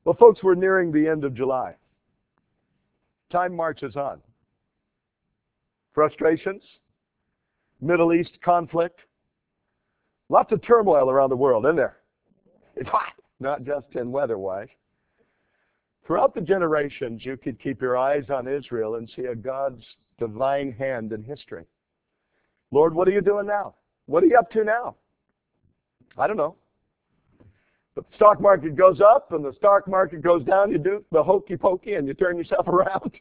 Well, folks, we're nearing the end of July. Time marches on. Frustrations, Middle East conflict, lots of turmoil around the world, isn't there? It's hot, not just in weather-wise. Throughout the generations, you could keep your eyes on Israel and see a God's divine hand in history. Lord, what are you doing now? What are you up to now? I don't know. But the stock market goes up and the stock market goes down. You do the hokey pokey and you turn yourself around.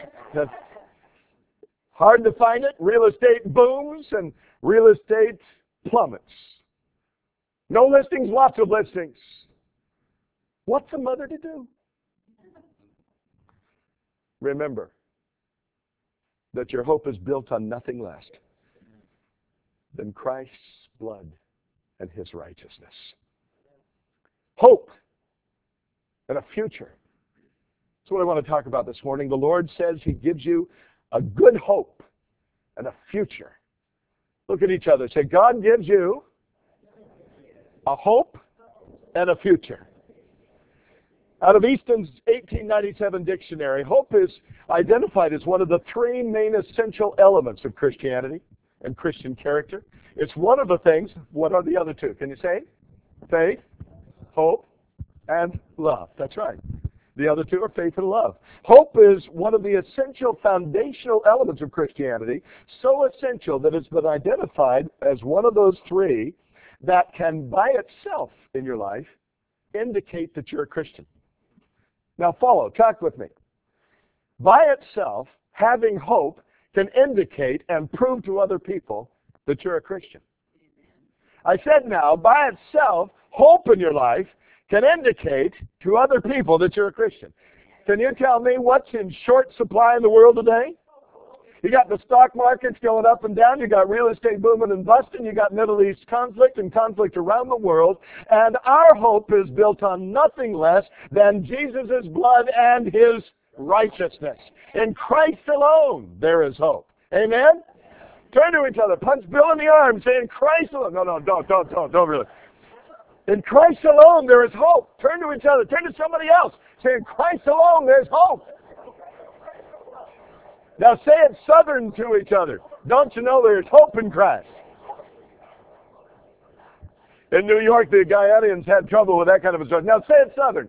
Hard to find it. Real estate booms and real estate plummets. No listings, lots of listings. What's a mother to do? Remember that your hope is built on nothing less than Christ's blood and his righteousness. Hope and a future. That's what I want to talk about this morning. The Lord says he gives you a good hope and a future. Look at each other. Say, God gives you a hope and a future. Out of Easton's 1897 dictionary, hope is identified as one of the three main essential elements of Christianity and Christian character. It's one of the things. What are the other two? Can you say? Faith, hope, and love. That's right. The other two are faith and love. Hope is one of the essential foundational elements of Christianity, so essential that it's been identified as one of those three that can by itself in your life indicate that you're a Christian. Now follow, talk with me. By itself, having hope can indicate and prove to other people that you're a Christian. I said now, by itself, hope in your life can indicate to other people that you're a Christian. Can you tell me what's in short supply in the world today? You got the stock markets going up and down. You got real estate booming and busting. You got Middle East conflict and conflict around the world. And our hope is built on nothing less than Jesus' blood and his righteousness. In Christ alone, there is hope. Amen? Turn to each other. Punch Bill in the arm. Say, in Christ alone. No, don't really. In Christ alone, there is hope. Turn to each other. Turn to somebody else. Say, in Christ alone, there's hope. Now say it Southern to each other. Don't you know there's hope in Christ? In New York, the Guyanians had trouble with that kind of a story. Now say it Southern.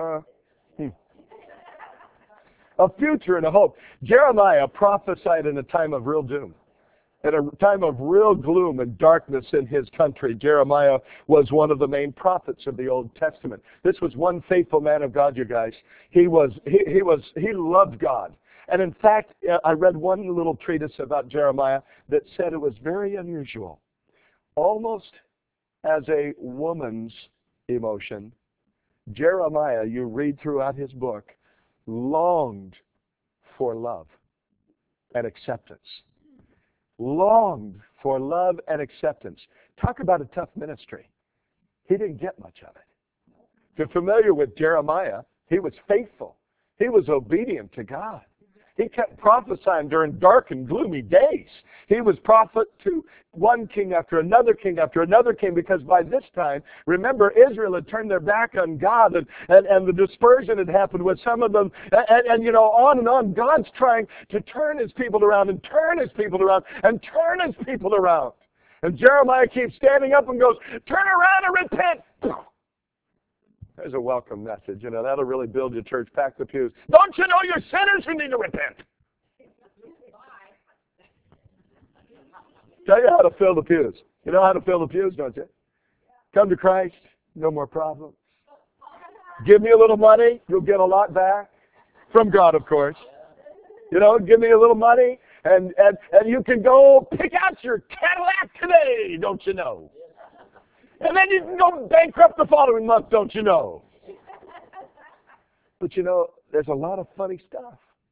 A future and a hope. Jeremiah prophesied in a time of real doom. At a time of real gloom and darkness in his country, Jeremiah was one of the main prophets of the Old Testament. This was one faithful man of God, you guys. He loved God. And in fact, I read one little treatise about Jeremiah that said it was very unusual. Almost as a woman's emotion, Jeremiah, you read throughout his book, longed for love and acceptance. Longed for love and acceptance. Talk about a tough ministry. He didn't get much of it. If you're familiar with Jeremiah, he was faithful. He was obedient to God. He kept prophesying during dark and gloomy days. He was prophet to one king after another king after another king, because by this time, remember, Israel had turned their back on God, and the dispersion had happened with some of them, and you know, on and on. God's trying to turn his people around and turn his people around and turn his people around. And Jeremiah keeps standing up and goes, turn around and repent. There's a welcome message. You know, that'll really build your church. Pack the pews. Don't you know you're sinners who need to repent? Tell you how to fill the pews. You know how to fill the pews, don't you? Come to Christ, no more problems. Give me a little money, you'll get a lot back. From God, of course. You know, give me a little money, and you can go pick out your Cadillac today, don't you know? And then you can go bankrupt the following month, don't you know? But you know, there's a lot of funny stuff.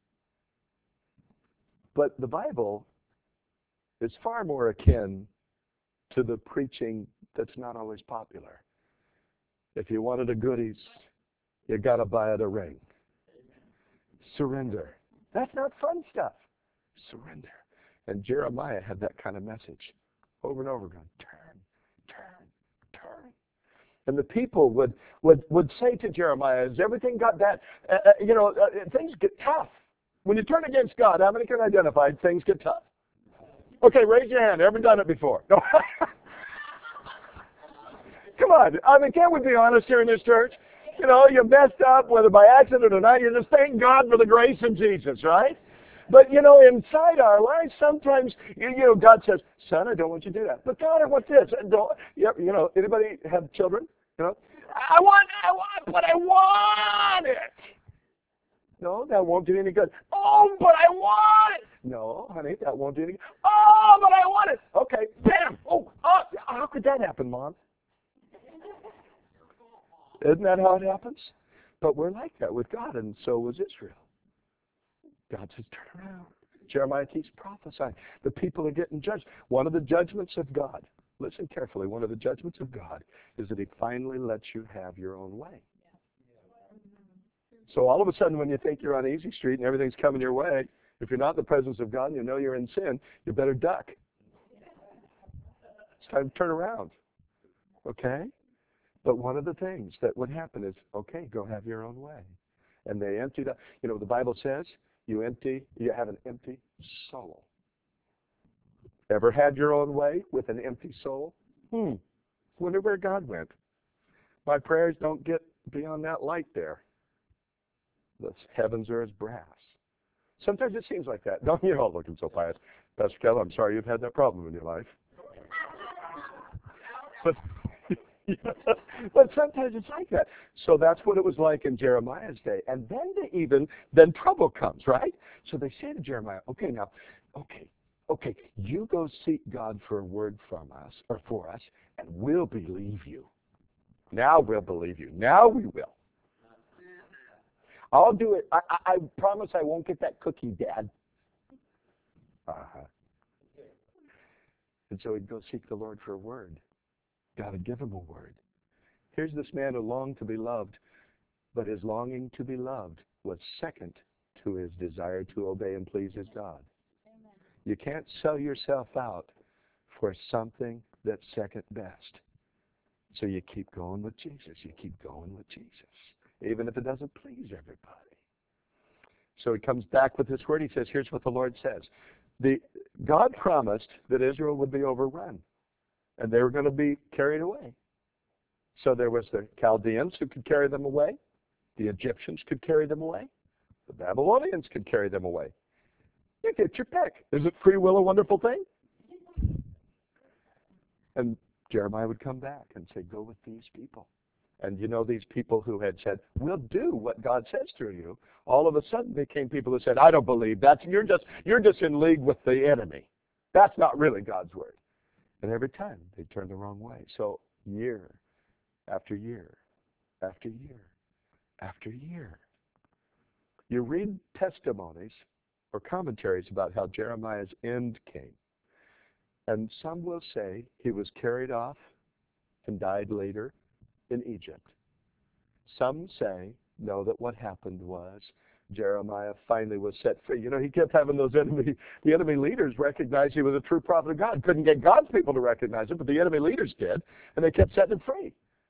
But the Bible is far more akin to the preaching that's not always popular. If you wanted the goodies, you got to buy it a ring. Surrender. That's not fun stuff. Surrender. And Jeremiah had that kind of message over and over again. Turn. And the people would say to Jeremiah, as everything got that, things get tough. When you turn against God, how many can identify things get tough? Okay, raise your hand. Ever done it before? No. Come on. I mean, can't we be honest here in this church? You know, you messed up, whether by accident or not. You just thank God for the grace of Jesus, right? But, inside our lives, sometimes, God says, son, I don't want you to do that. But God, I want this. Anybody have children? I want, but I want it. No, that won't do any good. Oh, but I want it. No, honey, that won't do any good. Oh, but I want it. Okay, bam. Oh, how could that happen, Mom? Isn't that how it happens? But we're like that with God, and so was Israel. God says, turn around. Jeremiah keeps prophesying. The people are getting judged. One of the judgments of God, listen carefully, one of the judgments of God is that he finally lets you have your own way. So all of a sudden, when you think you're on easy street and everything's coming your way, if you're not in the presence of God and you know you're in sin, you better duck. It's time to turn around. Okay? But one of the things that would happen is, okay, go have your own way. And they emptied up. The Bible says, you have an empty soul. Ever had your own way with an empty soul? Wonder where God went. My prayers don't get beyond that light there. The heavens are as brass. Sometimes it seems like that. Don't you're all looking so pious. Pastor Keller, I'm sorry you've had that problem in your life. But sometimes it's like that. So that's what it was like in Jeremiah's day. And then trouble comes, right? So they say to Jeremiah, okay, you go seek God for a word from us, or for us, and we'll believe you. Now we'll believe you. Now we will. I'll do it. I promise I won't get that cookie, Dad. And so he'd go seek the Lord for a word. God would give him a word. Here's this man who longed to be loved, but his longing to be loved was second to his desire to obey and please his God. Amen. You can't sell yourself out for something that's second best. So you keep going with Jesus. You keep going with Jesus, even if it doesn't please everybody. So he comes back with this word. He says, here's what the Lord says. God promised that Israel would be overrun, and they were going to be carried away. So there was the Chaldeans who could carry them away. The Egyptians could carry them away. The Babylonians could carry them away. You get your pick. Isn't free will a wonderful thing? And Jeremiah would come back and say, go with these people. And these people who had said, we'll do what God says through you, all of a sudden became people who said, I don't believe that. You're just in league with the enemy. That's not really God's word. And every time they turned the wrong way. So year after year after year after year. You read testimonies or commentaries about how Jeremiah's end came. And some will say he was carried off and died later in Egypt. Some say, no, that what happened was Jeremiah finally was set free. He kept having the enemy leaders recognize he was a true prophet of God. Couldn't get God's people to recognize it, but the enemy leaders did, and they kept setting him free.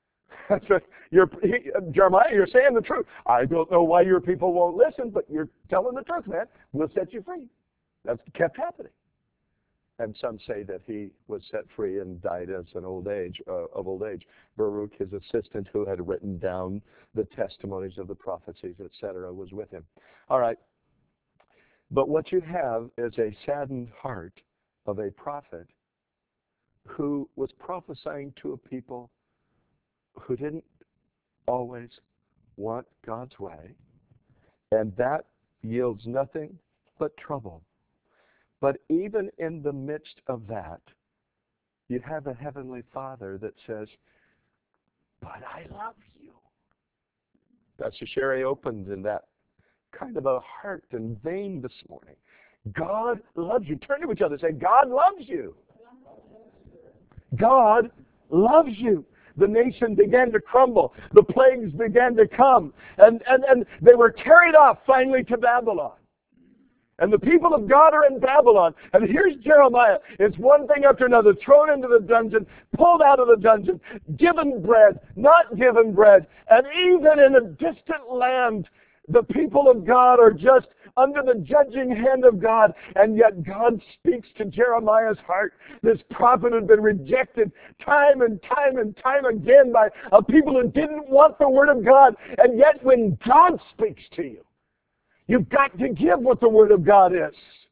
Jeremiah, you're saying the truth. I don't know why your people won't listen, but you're telling the truth, man. We'll set you free. That's kept happening. And some say that he was set free and died as of old age. Baruch, his assistant, who had written down the testimonies of the prophecies, etc., was with him. All right. But what you have is a saddened heart of a prophet who was prophesying to a people who didn't always want God's way, and that yields nothing but trouble. But even in the midst of that, you have a Heavenly Father that says, but I love you. Pastor Sherry opened in that kind of a heart and vein this morning. God loves you. Turn to each other and say, God loves you. God loves you. The nation began to crumble. The plagues began to come. And they were carried off finally to Babylon. And the people of God are in Babylon. And here's Jeremiah. It's one thing after another. Thrown into the dungeon, pulled out of the dungeon, given bread, not given bread. And even in a distant land, the people of God are just under the judging hand of God. And yet God speaks to Jeremiah's heart. This prophet had been rejected time and time and time again by a people who didn't want the word of God. And yet when God speaks to you, you've got to give what the Word of God is.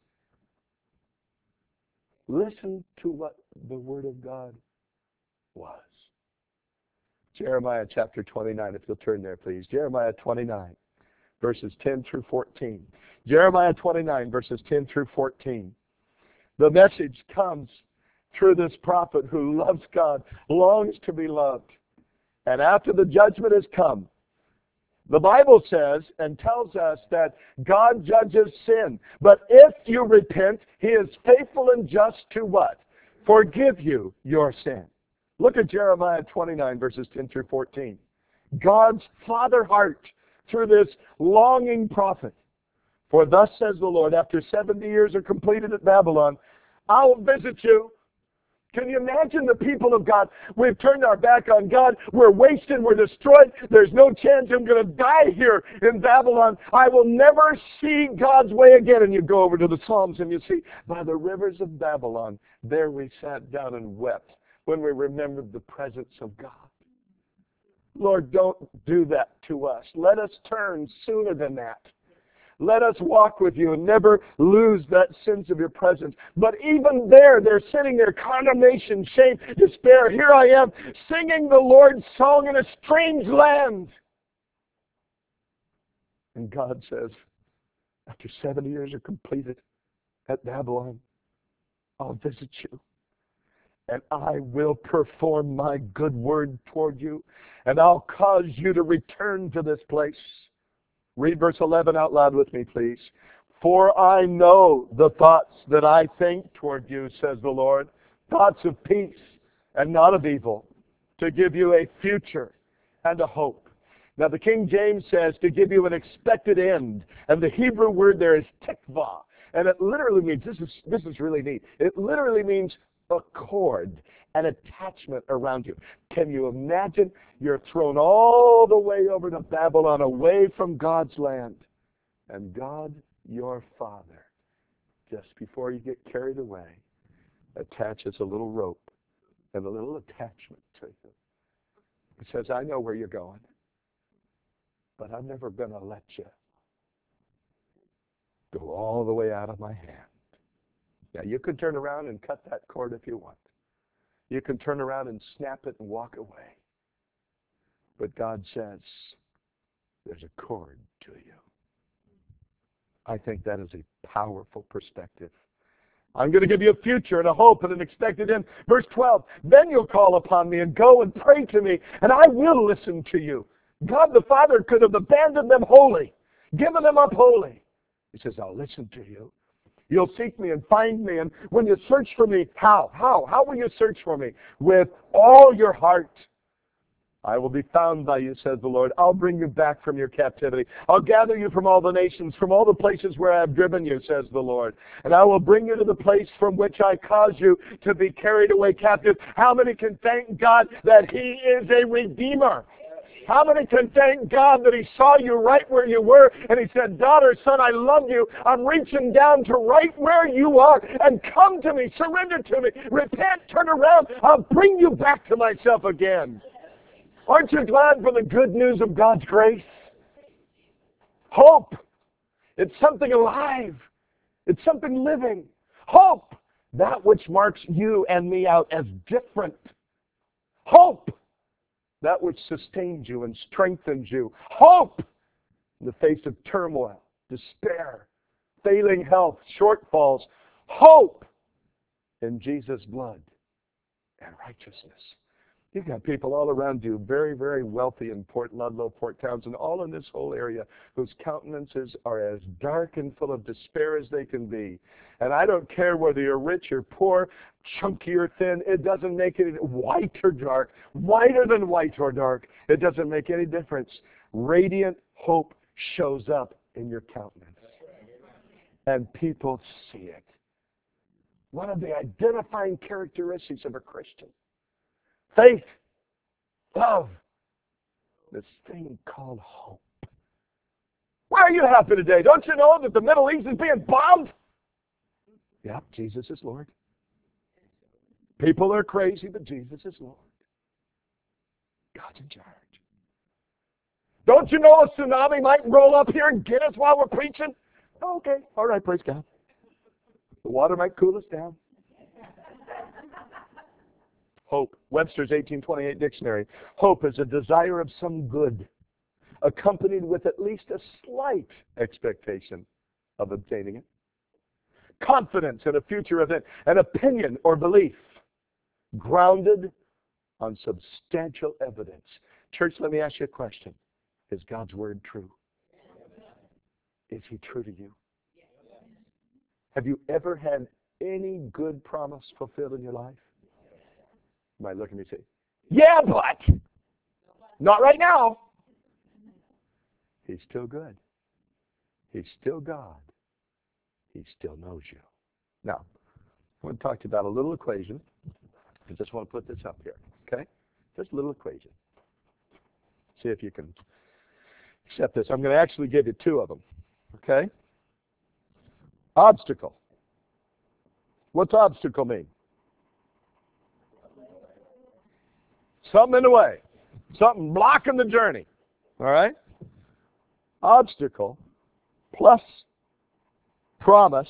Listen to what the Word of God was. Jeremiah chapter 29, if you'll turn there, please. Jeremiah 29, verses 10 through 14. Jeremiah 29, verses 10 through 14. The message comes through this prophet who loves God, longs to be loved. And after the judgment has come, the Bible says and tells us that God judges sin. But if you repent, He is faithful and just to what? Forgive you your sin. Look at Jeremiah 29, verses 10 through 14. God's father heart through this longing prophet. For thus says the Lord, after 70 years are completed at Babylon, I will visit you. Can you imagine the people of God? We've turned our back on God. We're wasted. We're destroyed. There's no chance I'm going to die here in Babylon. I will never see God's way again. And you go over to the Psalms and you see, by the rivers of Babylon, there we sat down and wept when we remembered the presence of God. Lord, don't do that to us. Let us turn sooner than that. Let us walk with you and never lose that sense of your presence. But even there, they're sitting there, condemnation, shame, despair. Here I am, singing the Lord's song in a strange land. And God says, after 7 years are completed at Babylon, I'll visit you. And I will perform my good word toward you. And I'll cause you to return to this place. Read verse 11 out loud with me, please. For I know the thoughts that I think toward you, says the Lord, thoughts of peace and not of evil, to give you a future and a hope. Now the King James says to give you an expected end, and the Hebrew word there is tikvah, and it literally means, this is really neat, it literally means a cord, an attachment around you. Can you imagine? You're thrown all the way over to Babylon, away from God's land. And God, your Father, just before you get carried away, attaches a little rope and a little attachment to you. He says, I know where you're going, but I'm never going to let you go all the way out of my hand. Now, you can turn around and cut that cord if you want. You can turn around and snap it and walk away. But God says, there's a cord to you. I think that is a powerful perspective. I'm going to give you a future and a hope and an expected end. Verse 12, then you'll call upon me and go and pray to me, and I will listen to you. God the Father could have abandoned them wholly, given them up wholly. He says, I'll listen to you. You'll seek me and find me. And when you search for me, how? How will you search for me? With all your heart. I will be found by you, says the Lord. I'll bring you back from your captivity. I'll gather you from all the nations, from all the places where I have driven you, says the Lord. And I will bring you to the place from which I caused you to be carried away captive. How many can thank God that He is a Redeemer? How many can thank God that He saw you right where you were and He said, daughter, son, I love you. I'm reaching down to right where you are, and come to me, surrender to me, repent, turn around. I'll bring you back to myself again. Aren't you glad for the good news of God's grace? Hope. It's something alive. It's something living. Hope. That which marks you and me out as different. Hope. That which sustains you and strengthens you. Hope in the face of turmoil, despair, failing health, shortfalls. Hope in Jesus' blood and righteousness. You've got people all around you, very, very wealthy in Port Ludlow, Port Townsend, all in this whole area, whose countenances are as dark and full of despair as they can be. And I don't care whether you're rich or poor, chunky or thin, it doesn't make any, white or dark, whiter than white or dark, it doesn't make any difference. Radiant hope shows up in your countenance. and people see it. One of the identifying characteristics of a Christian. Faith, love, this thing called hope. Why are you happy today? Don't you know that the Middle East is being bombed? Yep, Jesus is Lord. People are crazy, but Jesus is Lord. God's in charge. Don't you know a tsunami might roll up here and get us while we're preaching? Okay, all right, praise God. The water might cool us down. Hope, Webster's 1828 dictionary. Hope is a desire of some good, accompanied with at least a slight expectation of obtaining it. Confidence in a future event, an opinion or belief, grounded on substantial evidence. Church, let me ask you a question. Is God's word true? Is he true to you? Have you ever had any good promise fulfilled in your life? You might look at me and say, yeah, but not right now. He's still good. He's still God. He still knows you. Now, I want to talk to you about a little equation. I just want to put this up here, okay? Just a little equation. See if you can accept this. I'm going to actually give you two of them, okay? Obstacle. What's obstacle mean? Something in the way. Something blocking the journey. All right? Obstacle plus promise.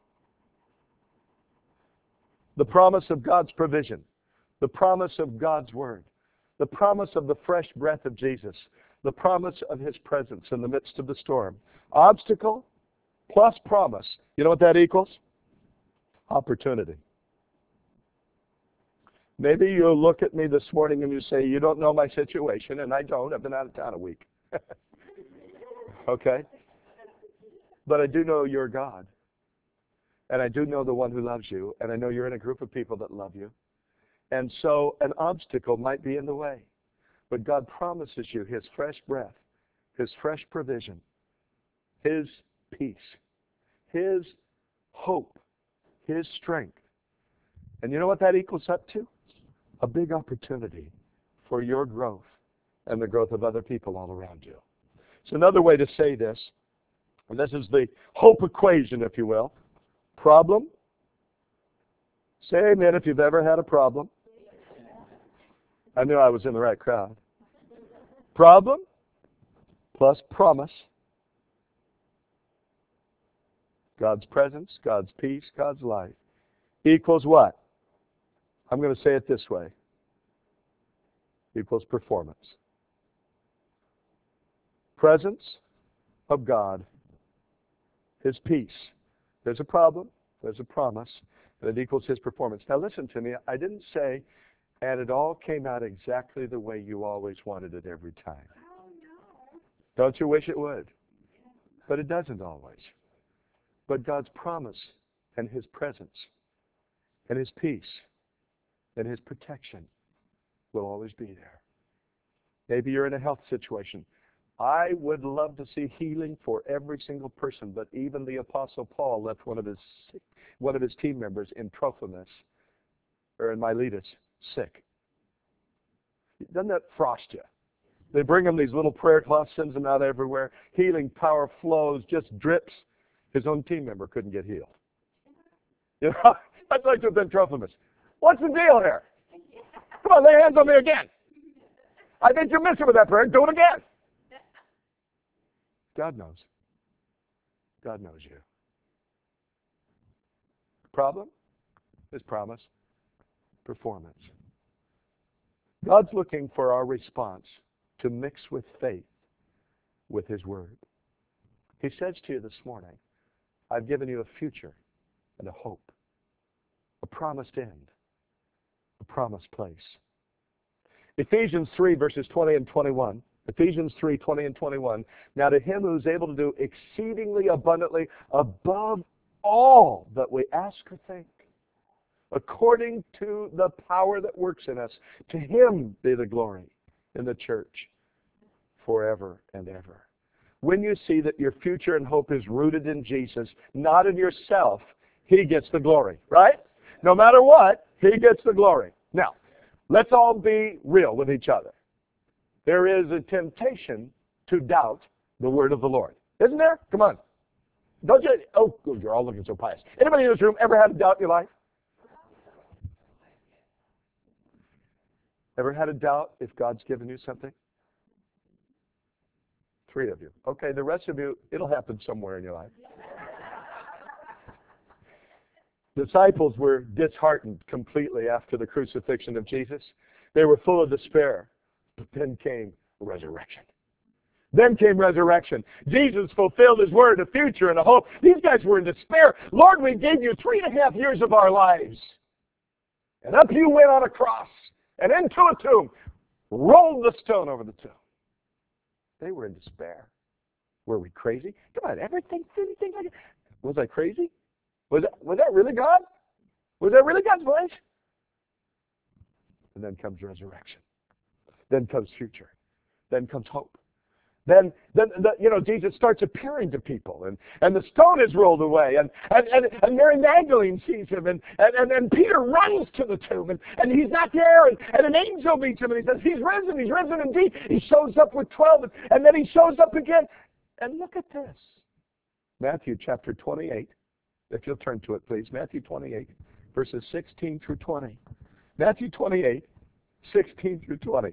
The promise of God's provision. The promise of God's word. The promise of the fresh breath of Jesus. The promise of his presence in the midst of the storm. Obstacle plus promise. You know what that equals? Opportunity. Maybe you'll look at me this morning and you say, you don't know my situation, and I don't. I've been out of town a week. Okay? But I do know you're God. And I do know the one who loves you. And I know you're in a group of people that love you. And so an obstacle might be in the way. But God promises you his fresh breath, his fresh provision, his peace, his hope, his strength. And you know what that equals up to? A big opportunity for your growth and the growth of other people all around you. So another way to say this, and this is the hope equation, if you will. Problem. Say amen if you've ever had a problem. I knew I was in the right crowd. Problem plus promise. God's presence, God's peace, God's life equals what? I'm going to say it this way. Equals performance. Presence of God. His peace. There's a problem. There's a promise. And it equals his performance. Now listen to me. I didn't say, and it all came out exactly the way you always wanted it every time. Don't you wish it would? But it doesn't always. But God's promise and his presence and his peace and his protection will always be there. Maybe you're in a health situation. I would love to see healing for every single person, but even the Apostle Paul left one of his team members in Trophimus, or in Miletus, sick. Doesn't that frost you? They bring him these little prayer cloths, sends them out everywhere. Healing power flows, just drips. His own team member couldn't get healed. You know, I'd like to have been Trophimus. What's the deal here? Come on, lay hands on me again. I think you're missing with that prayer. Do it again. God knows. God knows you. Problem? His promise. Performance. God's looking for our response to mix with faith with his word. He says to you this morning, I've given you a future and a hope, a promised end, a promised place. Ephesians 3, verses 20 and 21. Ephesians 3, 20 and 21. Now to him who is able to do exceedingly abundantly above all that we ask or think, according to the power that works in us, to him be the glory in the church forever and ever. When you see that your future and hope is rooted in Jesus, not in yourself, He gets the glory, right? No matter what, He gets the glory. Now, let's all be real with each other. There is a temptation to doubt the word of the Lord. Isn't there? Come on. Don't you? Oh, you're all looking so pious. Anybody in this room ever had a doubt in your life? Ever had a doubt if God's given you something? 3 of you. Okay, the rest of you, it'll happen somewhere in your life. Disciples were disheartened completely after the crucifixion of Jesus. They were full of despair. But then came resurrection. Then came resurrection. Jesus fulfilled His word, a future and a hope. These guys were in despair. Lord, we gave you 3.5 years of our lives. And up you went on a cross and into a tomb. Rolled the stone over the tomb. They were in despair. Were we crazy? Come on, everything like it. Was I crazy? Was that really God? Was that really God's voice? And then comes resurrection. Then comes future. Then comes hope. Then Jesus starts appearing to people, and the stone is rolled away, and Mary Magdalene sees Him, and Peter runs to the tomb, and he's not there, and an angel meets him, and he says, He's risen indeed. He shows up with 12, and then He shows up again. And look at this. Matthew chapter 28, if you'll turn to it, please. Matthew 28, verses 16 through 20. Matthew 28, 16 through 20.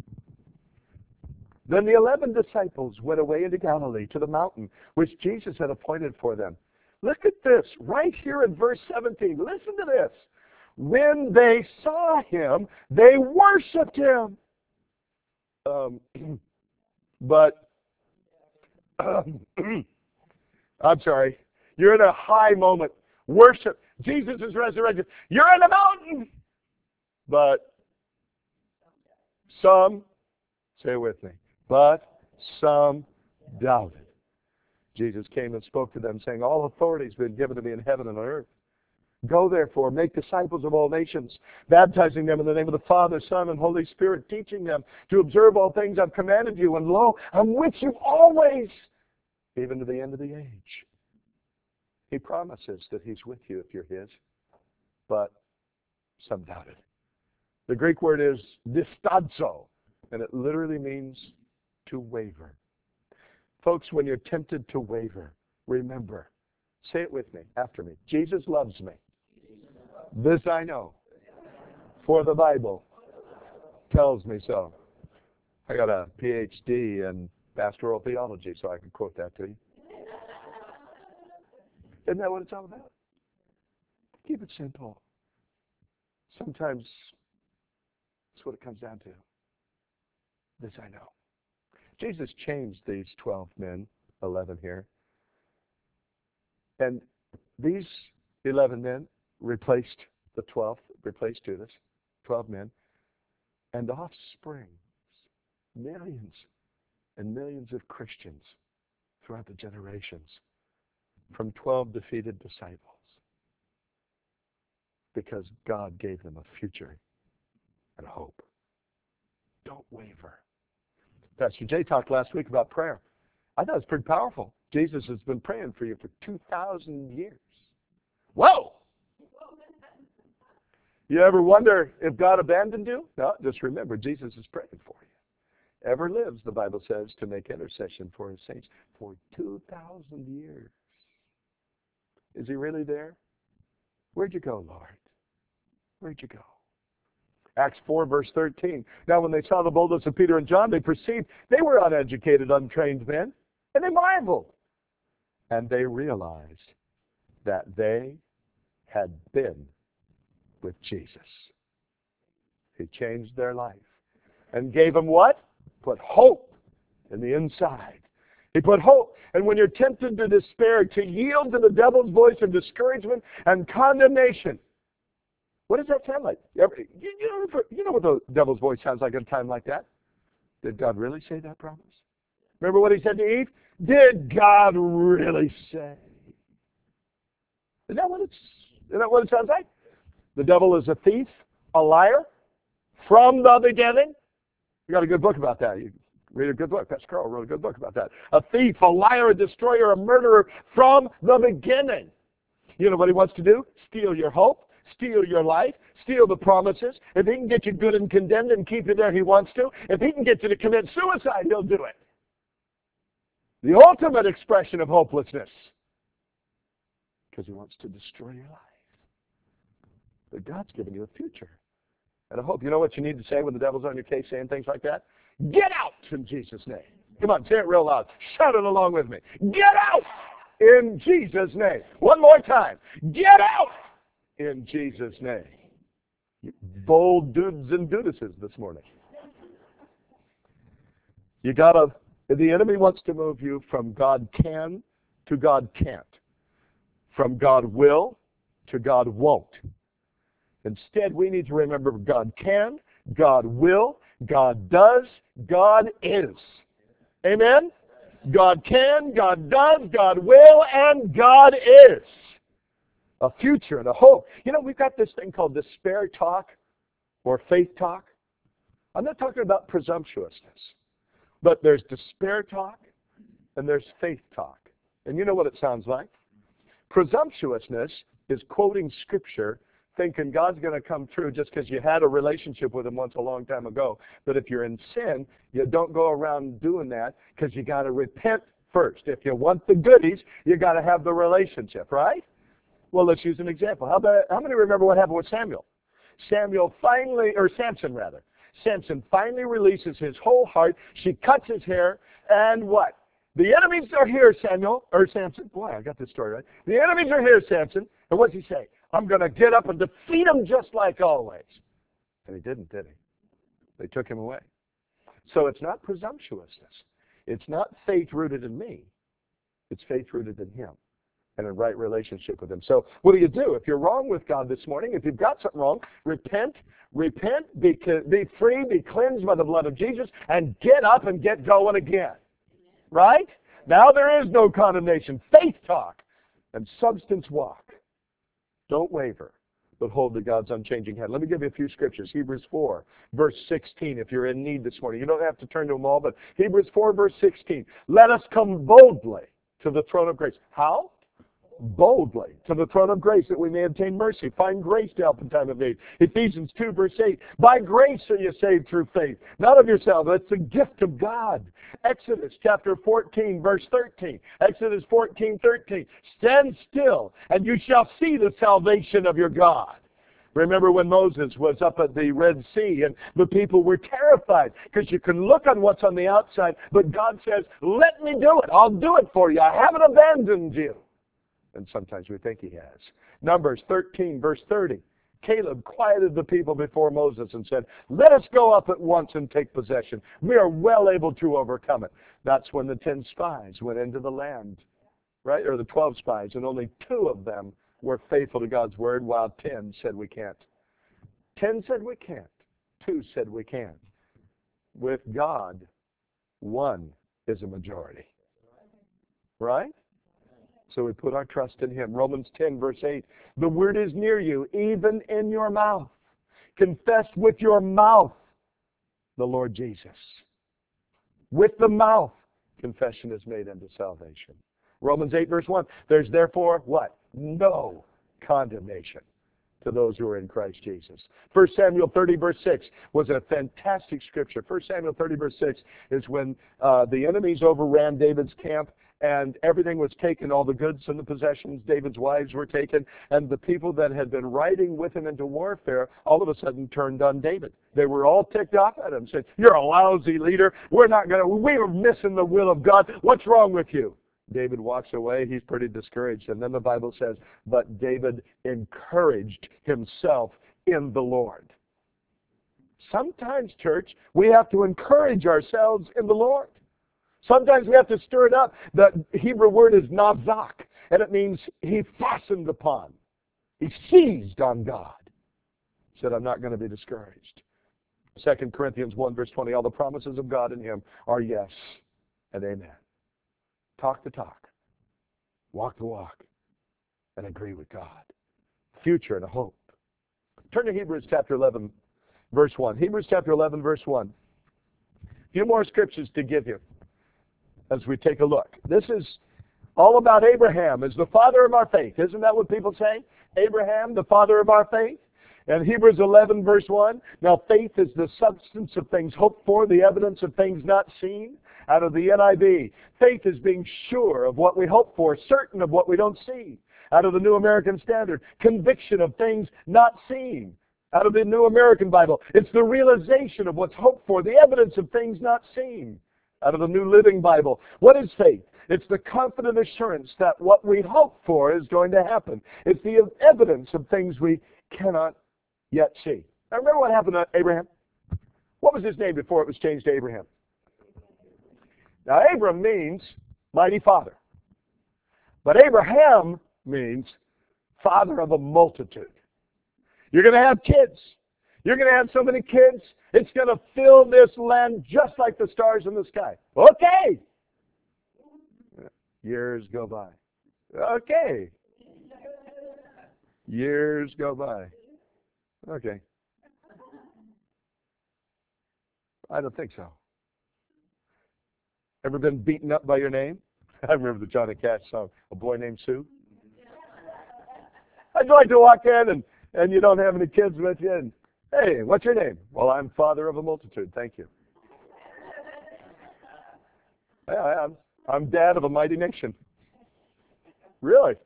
Then the 11 disciples went away into Galilee to the mountain which Jesus had appointed for them. Look at this, right here in verse 17. Listen to this. When they saw Him, they worshiped Him. I'm sorry. You're in a high moment. Worship. Jesus is resurrected. You're in a mountain. But some, say it with me, but some doubted. Jesus came and spoke to them, saying, All authority has been given to me in heaven and on earth. Go, therefore, make disciples of all nations, baptizing them in the name of the Father, Son, and Holy Spirit, teaching them to observe all things I've commanded you. And lo, I'm with you always, even to the end of the age. He promises that He's with you if you're His, but some doubted. The Greek word is distadzo, and it literally means to waver. Folks, when you're tempted to waver, remember, say it with me, after me. Jesus loves me. This I know, for the Bible tells me so. I got a PhD in pastoral theology, so I can quote that to you. Isn't that what it's all about? Keep it simple. Sometimes that's what it comes down to. This I know. Jesus changed these 12 men, 11 here. And these 11 men replaced the 12th, replaced Judas, 12 men. And offspring, millions and millions of Christians throughout the generations from 12 defeated disciples because God gave them a future and a hope. Don't waver. Pastor Jay talked last week about prayer. I thought it was pretty powerful. Jesus has been praying for you for 2,000 years. Whoa! You ever wonder if God abandoned you? No, just remember, Jesus is praying for you. Ever lives, the Bible says, to make intercession for His saints for 2,000 years. Is He really there? Where'd you go, Lord? Where'd you go? Acts 4, verse 13. Now when they saw the boldness of Peter and John, they perceived they were uneducated, untrained men, and they marveled. And they realized that they had been with Jesus. He changed their life and gave them what? Put hope in the inside. He put hope. And when you're tempted to despair, to yield to the devil's voice of discouragement and condemnation, what does that sound like? You know what the devil's voice sounds like at a time like that? Did God really say that promise? Remember what He said to Eve? Did God really say? Isn't that what it sounds like? The devil is a thief, a liar, from the beginning. You got a good book about that. You Read a good book. Pastor Carl wrote a good book about that. A thief, a liar, a destroyer, a murderer from the beginning. You know what he wants to do? Steal your hope, steal your life, steal the promises. If he can get you good and condemned and keep you there, he wants to. If he can get you to commit suicide, he'll do it. The ultimate expression of hopelessness. Because he wants to destroy your life. But God's given you a future and a hope. You know what you need to say when the devil's on your case saying things like that? Get out in Jesus' name. Come on, say it real loud. Shout it along with me. Get out in Jesus' name. One more time. Get out in Jesus' name. You bold dudes and dudesses this morning. The enemy wants to move you from God can to God can't. From God will to God won't. Instead, we need to remember God can, God will, God does, God is. Amen? God can, God does, God will, and God is. A future and a hope. You know, we've got this thing called despair talk or faith talk. I'm not talking about presumptuousness, but there's despair talk and there's faith talk. And you know what it sounds like? Presumptuousness is quoting Scripture, thinking God's going to come through just because you had a relationship with him once a long time ago. But if you're in sin, you don't go around doing that because you got to repent first. If you want the goodies, you got to have the relationship, right? Well, let's use an example. How many remember what happened with Samson finally releases his whole heart. She cuts his hair, and what? The enemies are here, Samson. Boy, I got this story right. The enemies are here, Samson. And what does he say? I'm going to get up and defeat them just like always. And he didn't, did he? They took him away. So it's not presumptuousness. It's not faith rooted in me. It's faith rooted in him and a right relationship with him. So what do? If you're wrong with God this morning, if you've got something wrong, repent, be free, be cleansed by the blood of Jesus, and get up and get going again. Right? Now there is no condemnation. Faith talk and substance walk. Don't waver, but hold to God's unchanging hand. Let me give you a few scriptures. Hebrews 4, verse 16, if you're in need this morning. You don't have to turn to them all, but Hebrews 4, verse 16. Let us come boldly to the throne of grace. How? Boldly to the throne of grace that we may obtain mercy, find grace to help in time of need. Ephesians 2, verse 8. By grace are you saved through faith, not of yourself. That's the gift of God. Exodus chapter 14, verse 13. Exodus 14, 13. Stand still, and you shall see the salvation of your God. Remember when Moses was up at the Red Sea and the people were terrified because you can look on what's on the outside, but God says, let me do it. I'll do it for you. I haven't abandoned you. And sometimes we think he has. Numbers 13, verse 30. Caleb quieted the people before Moses and said, let us go up at once and take possession. We are well able to overcome it. That's when the 10 spies went into the land, right? Or the 12 spies, and only 2 of them were faithful to God's word, while 10 said we can't. 10 said we can't. 2 said we can. With God, 1 is a majority. Right? So we put our trust in him. Romans 10, verse 8. The word is near you, even in your mouth. Confess with your mouth the Lord Jesus. With the mouth, confession is made unto salvation. Romans 8, verse 1. There's therefore what? No condemnation to those who are in Christ Jesus. 1 Samuel 30, verse 6 was a fantastic scripture. 1 Samuel 30, verse 6 is when the enemies overran David's camp, and everything was taken, all the goods and the possessions, David's wives were taken, and the people that had been riding with him into warfare all of a sudden turned on David. They were all ticked off at him, said, you're a lousy leader. We were missing the will of God. What's wrong with you? David walks away. He's pretty discouraged. And then the Bible says, but David encouraged himself in the Lord. Sometimes, church, we have to encourage ourselves in the Lord. Sometimes we have to stir it up. The Hebrew word is nazak, and it means he fastened upon. He seized on God. He said, I'm not going to be discouraged. 2 Corinthians 1, verse 20, all the promises of God in him are yes and amen. Talk the talk, walk the walk, and agree with God. Future and a hope. Turn to Hebrews chapter 11, verse 1. Hebrews chapter 11, verse 1. If few more scriptures to give you as we take a look. This is all about Abraham as the father of our faith. Isn't that what people say? Abraham, the father of our faith. And Hebrews 11, verse 1, now faith is the substance of things hoped for, the evidence of things not seen. Out of the NIV, faith is being sure of what we hope for, certain of what we don't see. Out of the New American Standard, conviction of things not seen. Out of the New American Bible, it's the realization of what's hoped for, the evidence of things not seen. Out of the New Living Bible, what is faith? It's the confident assurance that what we hope for is going to happen. It's the evidence of things we cannot yet see. Now remember what happened to Abraham? What was his name before it was changed to Abraham? Now Abram means mighty father. But Abraham means father of a multitude. You're going to have kids. You're going to have so many kids, it's going to fill this land just like the stars in the sky. Okay. Years go by. Okay. Years go by. Okay. I don't think so. Ever been beaten up by your name? I remember the Johnny Cash song, A Boy Named Sue. I'd like to walk in and you don't have any kids with you. And, hey, what's your name? Well, I'm father of a multitude. Thank you. Yeah, I'm dad of a mighty nation. Really?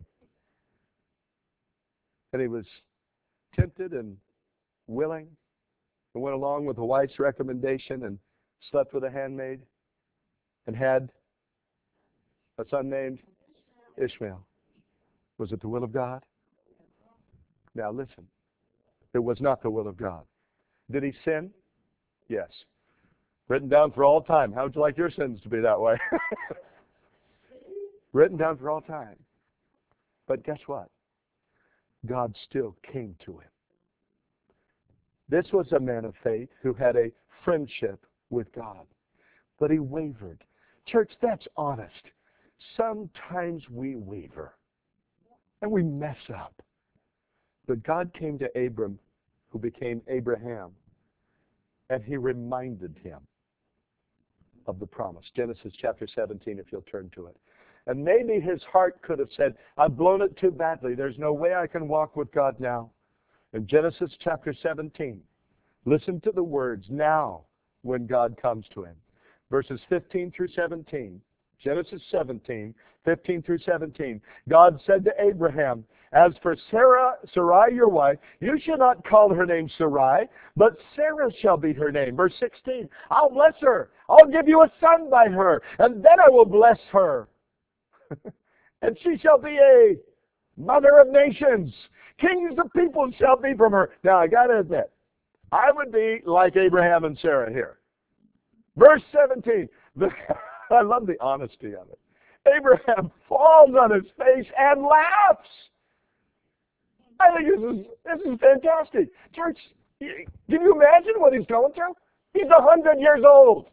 And he was tempted and willing and went along with the wife's recommendation and slept with a handmaid and had a son named Ishmael. Was it the will of God? Now listen, it was not the will of God. Did he sin? Yes. Written down for all time. How would you like your sins to be that way? Written down for all time. But guess what? God still came to him. This was a man of faith who had a friendship with God. But he wavered. Church, that's honest. Sometimes we waver. And we mess up. But God came to Abram, who became Abraham, and he reminded him of the promise. Genesis chapter 17, if you'll turn to it. And maybe his heart could have said, I've blown it too badly. There's no way I can walk with God now. In Genesis chapter 17, listen to the words now when God comes to him. Verses 15 through 17. Genesis 17, 15 through 17. God said to Abraham, as for Sarai your wife, you shall not call her name Sarai, but Sarah shall be her name. Verse 16, I'll bless her. I'll give you a son by her, and then I will bless her. And she shall be a mother of nations. Kings of peoples shall be from her. Now, I got to admit, I would be like Abraham and Sarah here. Verse 17, I love the honesty of it. Abraham falls on his face and laughs. I think this is fantastic. Church, can you imagine what he's going through? He's 100 years old.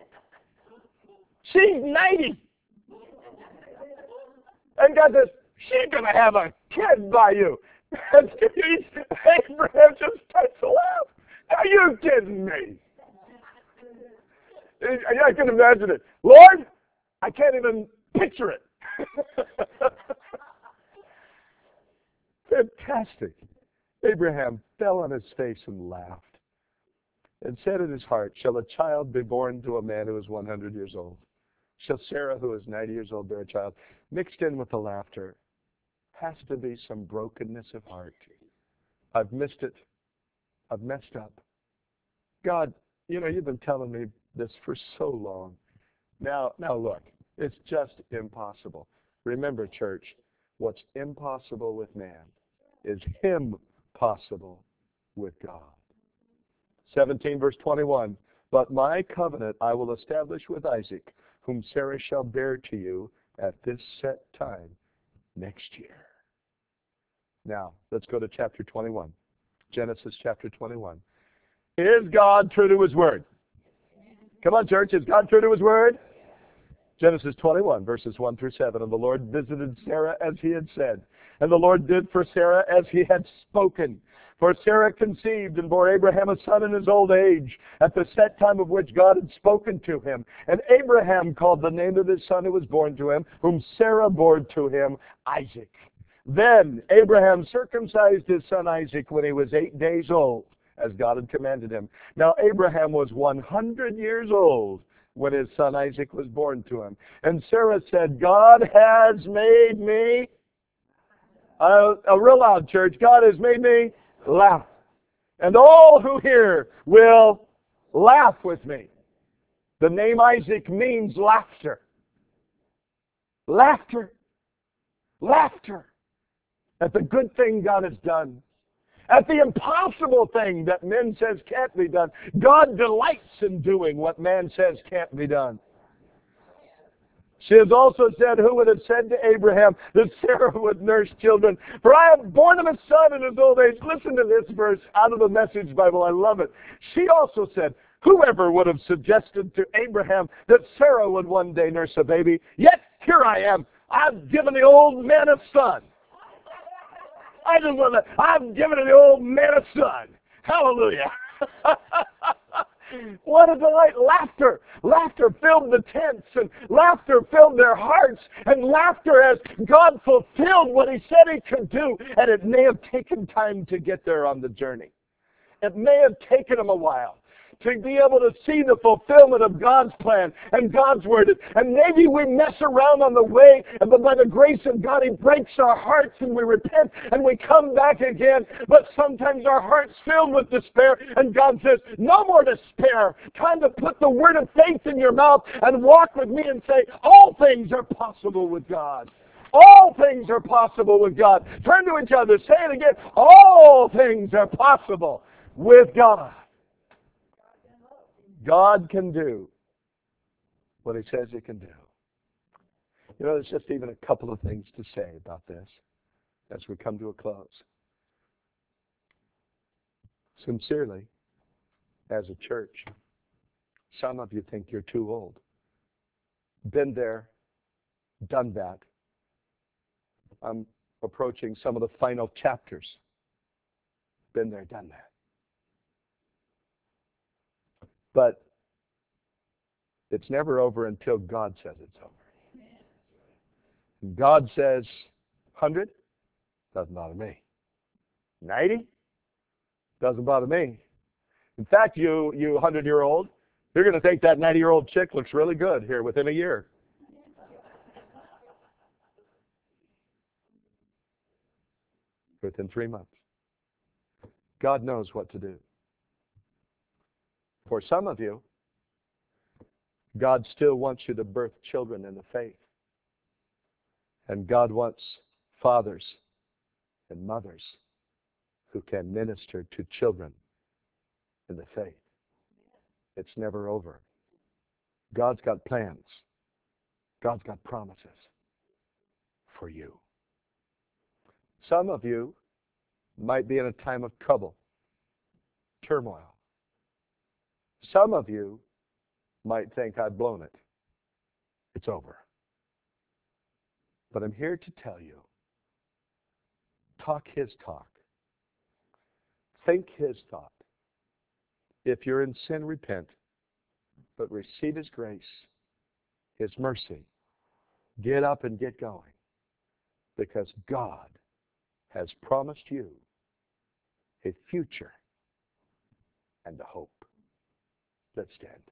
She's 90. And God says, she's going to have a kid by you. And Abraham just starts to laugh. Are you kidding me? I can imagine it. Lord, I can't even picture it. Fantastic. Abraham fell on his face and laughed and said in his heart, shall a child be born to a man who is 100 years old? Shall Sarah, who is 90 years old, bear a child? Mixed in with the laughter has to be some brokenness of heart. I've missed it. I've messed up. God, you've been telling me this for so long. Now look, it's just impossible. Remember, church, what's impossible with man is impossible with God. 17 verse 21, but my covenant I will establish with Isaac, whom Sarah shall bear to you at this set time next year. Now, let's go to chapter 21. Genesis chapter 21. Is God true to his word? Come on, church. Is God true to his word? Genesis 21, verses 1 through 7. And the Lord visited Sarah as he had said. And the Lord did for Sarah as he had spoken. For Sarah conceived and bore Abraham a son in his old age, at the set time of which God had spoken to him. And Abraham called the name of his son who was born to him, whom Sarah bore to him, Isaac. Then Abraham circumcised his son Isaac when he was 8 days old, as God had commanded him. Now Abraham was 100 years old when his son Isaac was born to him. And Sarah said, God has made me, a real loud church, God has made me laugh. And all who hear will laugh with me. The name Isaac means laughter. Laughter. Laughter. At the good thing God has done. At the impossible thing that men says can't be done. God delights in doing what man says can't be done. She has also said, who would have said to Abraham that Sarah would nurse children? For I have borne him a son in his old age. Listen to this verse out of the Message Bible. I love it. She also said, whoever would have suggested to Abraham that Sarah would one day nurse a baby? Yet here I am. I've given the old man a son. I've given the old man a son. Hallelujah. What a delight. Laughter. Laughter filled the tents, and laughter filled their hearts, and laughter as God fulfilled what he said he could do, and it may have taken time to get there on the journey. It may have taken him a while to be able to see the fulfillment of God's plan and God's word. And maybe we mess around on the way, but by the grace of God, he breaks our hearts and we repent and we come back again. But sometimes our heart's filled with despair, and God says, no more despair. Time to put the word of faith in your mouth and walk with me and say, all things are possible with God. All things are possible with God. Turn to each other. Say it again. All things are possible with God. God can do what he says he can do. You know, there's just even a couple of things to say about this as we come to a close. Sincerely, as a church, some of you think you're too old. Been there, done that. I'm approaching some of the final chapters. Been there, done that. But it's never over until God says it's over. God says 100, doesn't bother me. 90, doesn't bother me. In fact, you 100-year-old, you're going to think that 90-year-old chick looks really good here within a year. Within 3 months. God knows what to do. For some of you, God still wants you to birth children in the faith. And God wants fathers and mothers who can minister to children in the faith. It's never over. God's got plans. God's got promises for you. Some of you might be in a time of trouble, turmoil. Some of you might think, I've blown it. It's over. But I'm here to tell you, talk his talk. Think his thought. If you're in sin, repent, but receive his grace, his mercy. Get up and get going, because God has promised you a future and a hope. Let's stand.